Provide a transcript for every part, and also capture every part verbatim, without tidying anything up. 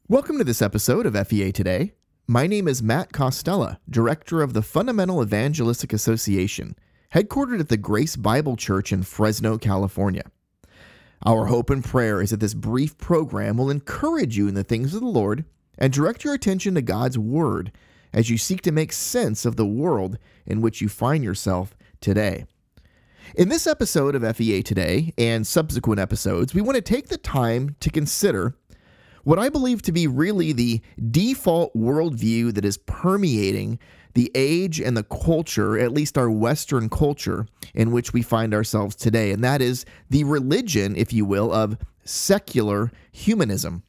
Welcome to this episode of F E A Today. My name is Matt Costella, Director of the Fundamental Evangelistic Association, headquartered at the Grace Bible Church in Fresno, California. Our hope and prayer is that this brief program will encourage you in the things of the Lord and direct your attention to God's Word as you seek to make sense of the world in which you find yourself today. In this episode of F E A Today and subsequent episodes, we want to take the time to consider what I believe to be really the default worldview that is permeating the age and the culture, at least our Western culture, in which we find ourselves today. And that is the religion, if you will, of secular humanism.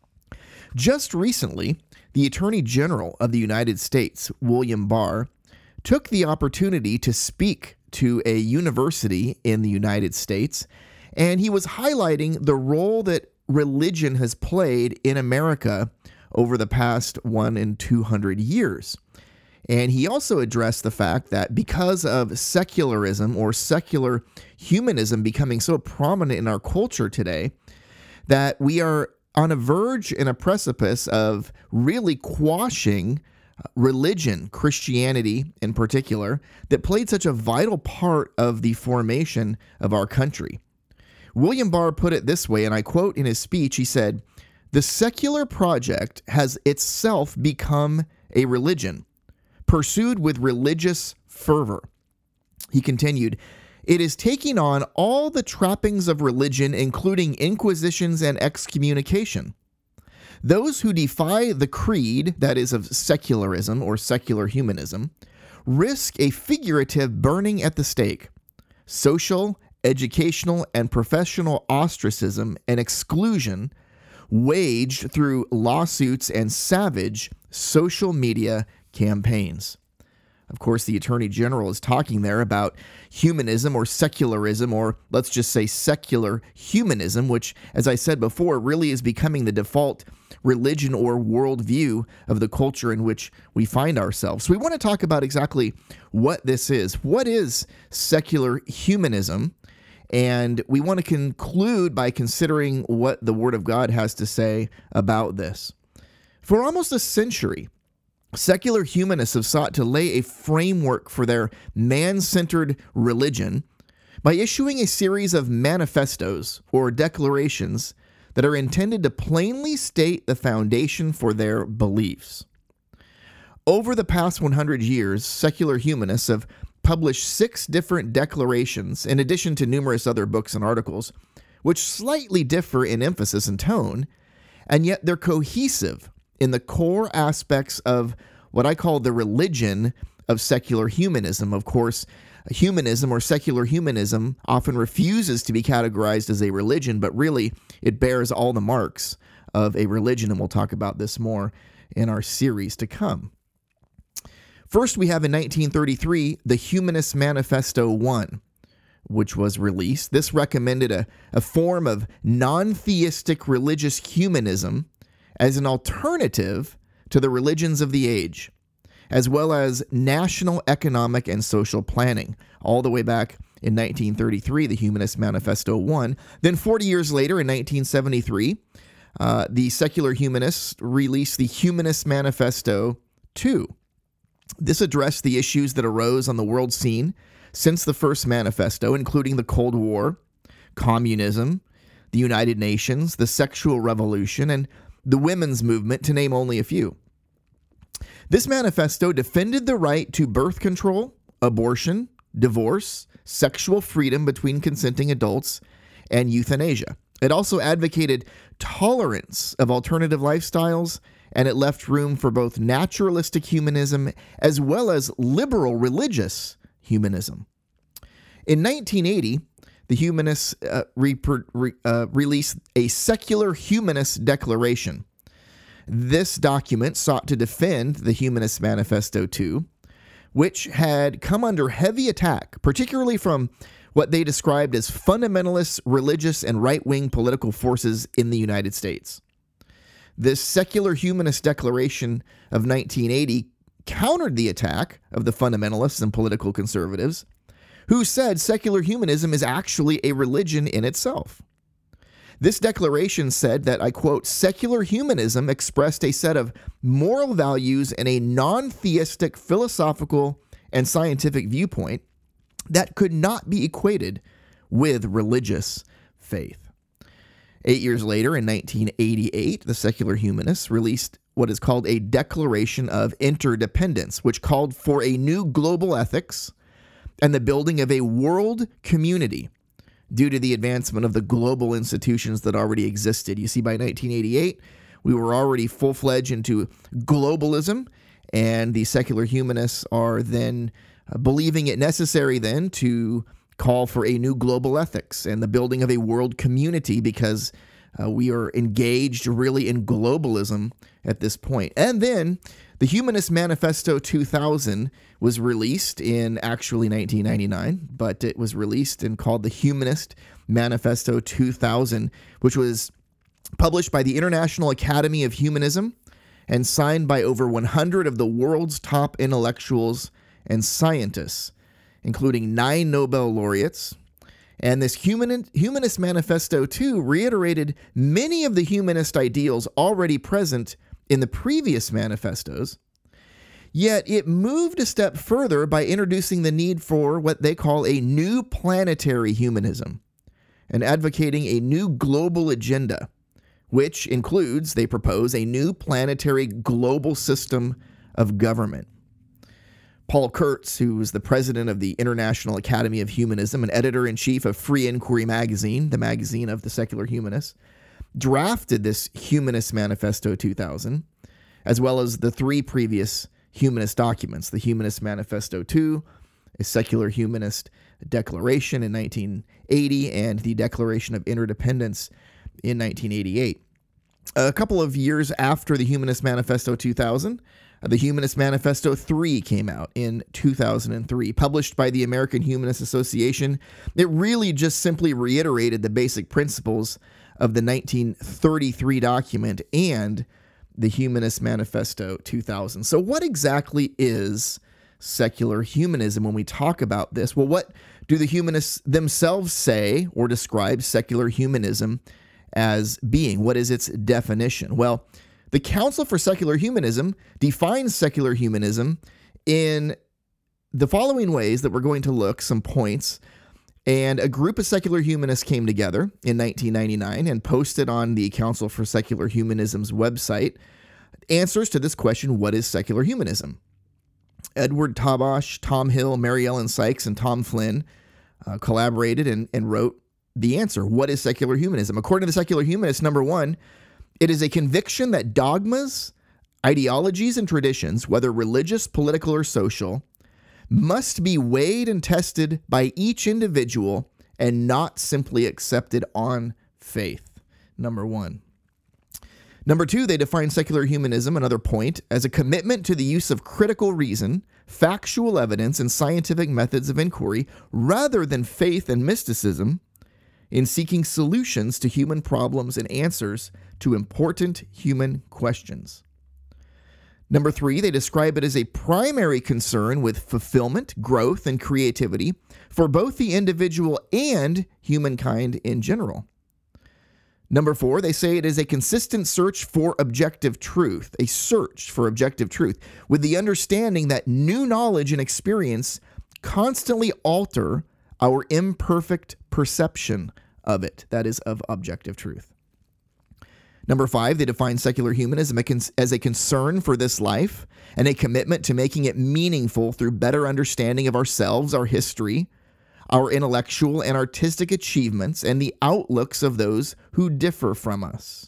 Just recently, the Attorney General of the United States, William Barr, took the opportunity to speak to a university in the United States, and he was highlighting the role that religion has played in America over the past one and two hundred years. And he also addressed the fact that because of secularism or secular humanism becoming so prominent in our culture today, that we are on a verge and a precipice of really quashing religion, Christianity in particular, that played such a vital part of the formation of our country. William Barr put it this way, and I quote in his speech, he said, "The secular project has itself become a religion, pursued with religious fervor." He continued, "It is taking on all the trappings of religion, including inquisitions and excommunication. Those who defy the creed, that is of secularism or secular humanism, risk a figurative burning at the stake. Social, educational, and professional ostracism and exclusion waged through lawsuits and savage social media campaigns." Of course, the Attorney General is talking there about humanism or secularism, or let's just say secular humanism, which, as I said before, really is becoming the default religion or worldview of the culture in which we find ourselves. So we want to talk about exactly what this is. What is secular humanism? And we want to conclude by considering what the Word of God has to say about this. For almost a century, secular humanists have sought to lay a framework for their man-centered religion by issuing a series of manifestos or declarations that are intended to plainly state the foundation for their beliefs. Over the past one hundred years, secular humanists have published six different declarations, in addition to numerous other books and articles, which slightly differ in emphasis and tone, and yet they're cohesive in the core aspects of what I call the religion of secular humanism. Of course, humanism or secular humanism often refuses to be categorized as a religion, but really it bears all the marks of a religion, and we'll talk about this more in our series to come. First, we have in nineteen thirty-three, the Humanist Manifesto one, which was released. This recommended a, a form of non-theistic religious humanism as an alternative to the religions of the age, as well as national economic and social planning, all the way back in nineteen thirty-three, the Humanist Manifesto one. Then forty years later, in nineteen seventy-three, uh, the secular humanists released the Humanist Manifesto two. This addressed the issues that arose on the world scene since the first manifesto, including the Cold War, communism, the United Nations, the sexual revolution, and the women's movement, to name only a few. This manifesto defended the right to birth control, abortion, divorce, sexual freedom between consenting adults, and euthanasia. It also advocated tolerance of alternative lifestyles, and it left room for both naturalistic humanism as well as liberal religious humanism. In nineteen eighty, the humanists uh, re- re- uh, released a Secular Humanist Declaration. This document sought to defend the Humanist Manifesto two, which had come under heavy attack, particularly from what they described as fundamentalist religious and right-wing political forces in the United States. This Secular Humanist Declaration of nineteen eighty countered the attack of the fundamentalists and political conservatives, who said secular humanism is actually a religion in itself. This declaration said that, I quote, secular humanism expressed a set of moral values and a non-theistic philosophical and scientific viewpoint that could not be equated with religious faith. Eight years later, in nineteen eighty-eight, the secular humanists released what is called a Declaration of Interdependence, which called for a new global ethics and the building of a world community due to the advancement of the global institutions that already existed. You see, by nineteen eighty-eight, we were already full-fledged into globalism, and the secular humanists are then uh, believing it necessary then to call for a new global ethics and the building of a world community because uh, we are engaged really in globalism at this point. And then the Humanist Manifesto two thousand was released in actually nineteen ninety-nine, but it was released and called the Humanist Manifesto two thousand, which was published by the International Academy of Humanism and signed by over one hundred of the world's top intellectuals and scientists, including nine Nobel laureates. And this human, Humanist Manifesto two reiterated many of the humanist ideals already present in the previous manifestos, yet it moved a step further by introducing the need for what they call a new planetary humanism and advocating a new global agenda, which includes, they propose, a new planetary global system of government. Paul Kurtz, who was the president of the International Academy of Humanism and editor-in-chief of Free Inquiry magazine, the magazine of the secular humanists, drafted this Humanist Manifesto two thousand, as well as the three previous humanist documents, the Humanist Manifesto two, a Secular Humanist Declaration in nineteen eighty, and the Declaration of Interdependence in nineteen eighty-eight. A couple of years after the Humanist Manifesto two thousand, the Humanist Manifesto three came out in two thousand three, published by the American Humanist Association. It really just simply reiterated the basic principles of the nineteen thirty-three document and the Humanist Manifesto two thousand. So what exactly is secular humanism when we talk about this? Well, what do the humanists themselves say or describe secular humanism as being? What is its definition? Well, the Council for Secular Humanism defines secular humanism in the following ways that we're going to look, some points. And a group of secular humanists came together in nineteen ninety-nine and posted on the Council for Secular Humanism's website answers to this question: what is secular humanism? Edward Tabash, Tom Hill, Mary Ellen Sykes, and Tom Flynn uh, collaborated and, and wrote the answer. What is secular humanism? According to the secular humanists, number one, it is a conviction that dogmas, ideologies, and traditions, whether religious, political, or social, must be weighed and tested by each individual and not simply accepted on faith. Number one. Number two, they define secular humanism, another point, as a commitment to the use of critical reason, factual evidence, and scientific methods of inquiry, rather than faith and mysticism, in seeking solutions to human problems and answers to important human questions. Number three, they describe it as a primary concern with fulfillment, growth, and creativity for both the individual and humankind in general. Number four, they say it is a consistent search for objective truth, a search for objective truth, with the understanding that new knowledge and experience constantly alter our imperfect perception of it, that is, of objective truth. Number five, they define secular humanism as a concern for this life and a commitment to making it meaningful through better understanding of ourselves, our history, our intellectual and artistic achievements, and the outlooks of those who differ from us.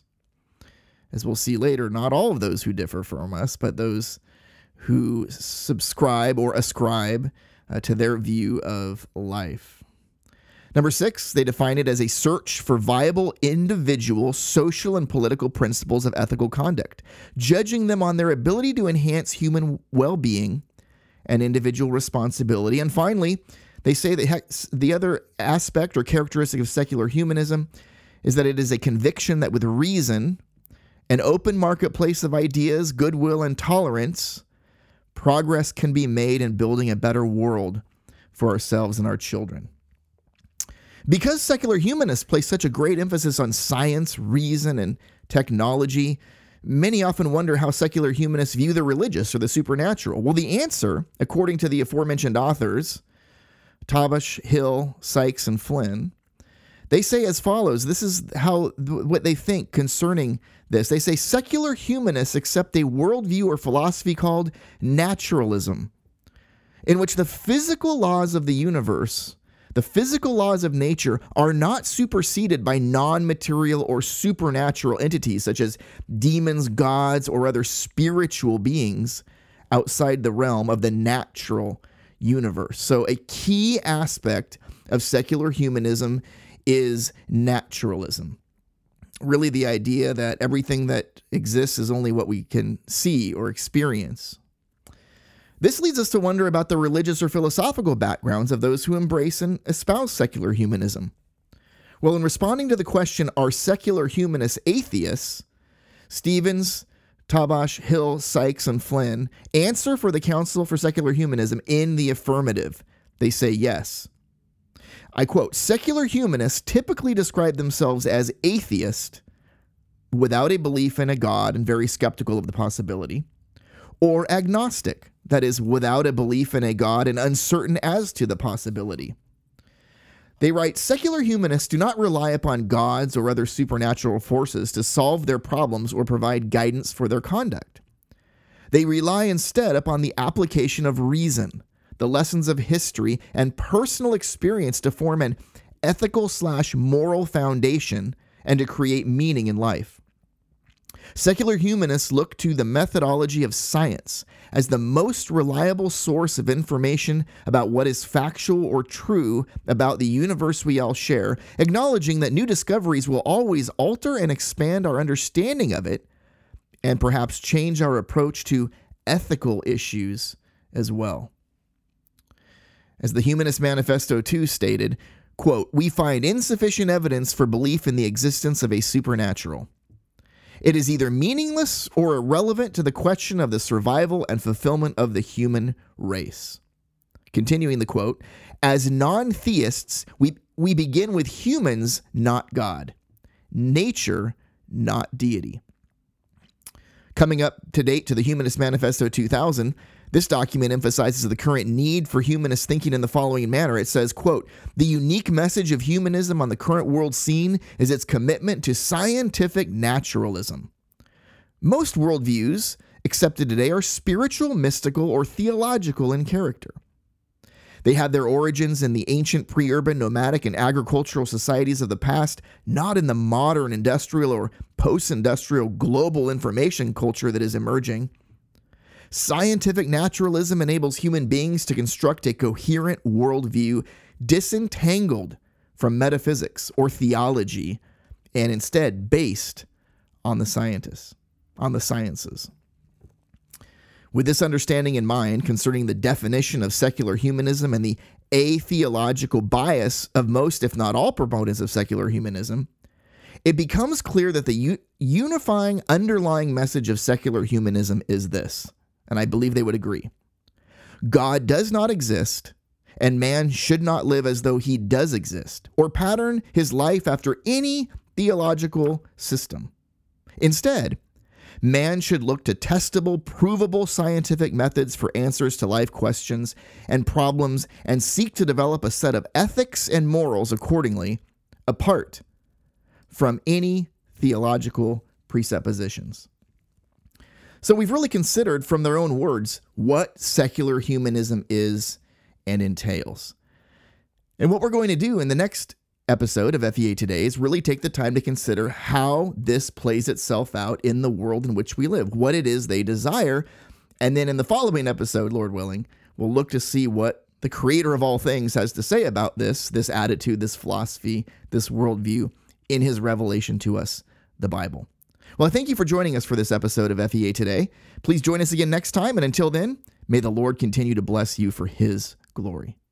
As we'll see later, not all of those who differ from us, but those who subscribe or ascribe uh, to their view of life. Number six, they define it as a search for viable individual social and political principles of ethical conduct, judging them on their ability to enhance human well-being and individual responsibility. And finally, they say that the other aspect or characteristic of secular humanism is that it is a conviction that with reason, an open marketplace of ideas, goodwill, and tolerance, progress can be made in building a better world for ourselves and our children. Because secular humanists place such a great emphasis on science, reason, and technology, many often wonder how secular humanists view the religious or the supernatural. Well, the answer, according to the aforementioned authors, Tabash, Hill, Sykes, and Flynn, they say as follows. This is how what they think concerning this. They say secular humanists accept a worldview or philosophy called naturalism, in which the physical laws of the universe, the physical laws of nature, are not superseded by non-material or supernatural entities such as demons, gods, or other spiritual beings outside the realm of the natural universe. So a key aspect of secular humanism is naturalism. Really the idea that everything that exists is only what we can see or experience. This leads us to wonder about the religious or philosophical backgrounds of those who embrace and espouse secular humanism. Well, in responding to the question, are secular humanists atheists, Stevens, Tabash, Hill, Sykes, and Flynn answer for the Council for Secular Humanism in the affirmative. They say yes. I quote, secular humanists typically describe themselves as atheist, without a belief in a God and very skeptical of the possibility, or agnostic, that is, without a belief in a God and uncertain as to the possibility. They write, secular humanists do not rely upon gods or other supernatural forces to solve their problems or provide guidance for their conduct. They rely instead upon the application of reason, the lessons of history, and personal experience to form an ethical slash moral foundation and to create meaning in life. Secular humanists look to the methodology of science as the most reliable source of information about what is factual or true about the universe we all share, acknowledging that new discoveries will always alter and expand our understanding of it, and perhaps change our approach to ethical issues as well. As the Humanist Manifesto two stated, quote, we find insufficient evidence for belief in the existence of a supernatural. It is either meaningless or irrelevant to the question of the survival and fulfillment of the human race. Continuing the quote, as non-theists, we, we begin with humans, not God. Nature, not deity. Coming up to date to the Humanist Manifesto two thousand, this document emphasizes the current need for humanist thinking in the following manner. It says, quote, the unique message of humanism on the current world scene is its commitment to scientific naturalism. Most worldviews accepted today are spiritual, mystical, or theological in character. They have their origins in the ancient pre-urban, nomadic, and agricultural societies of the past, not in the modern industrial or post-industrial global information culture that is emerging. Scientific naturalism enables human beings to construct a coherent worldview disentangled from metaphysics or theology and instead based on the scientists, on the sciences. With this understanding in mind concerning the definition of secular humanism and the atheological bias of most, if not all, proponents of secular humanism, it becomes clear that the u- unifying underlying message of secular humanism is this. And I believe they would agree. God does not exist, and man should not live as though he does exist, or pattern his life after any theological system. Instead, man should look to testable, provable scientific methods for answers to life questions and problems, and seek to develop a set of ethics and morals accordingly, apart from any theological presuppositions. So we've really considered from their own words what secular humanism is and entails. And what we're going to do in the next episode of F E A Today is really take the time to consider how this plays itself out in the world in which we live, what it is they desire. And then in the following episode, Lord willing, we'll look to see what the creator of all things has to say about this, this attitude, this philosophy, this worldview in his revelation to us, the Bible. Well, thank you for joining us for this episode of F E A Today. Please join us again next time, and until then, may the Lord continue to bless you for his glory.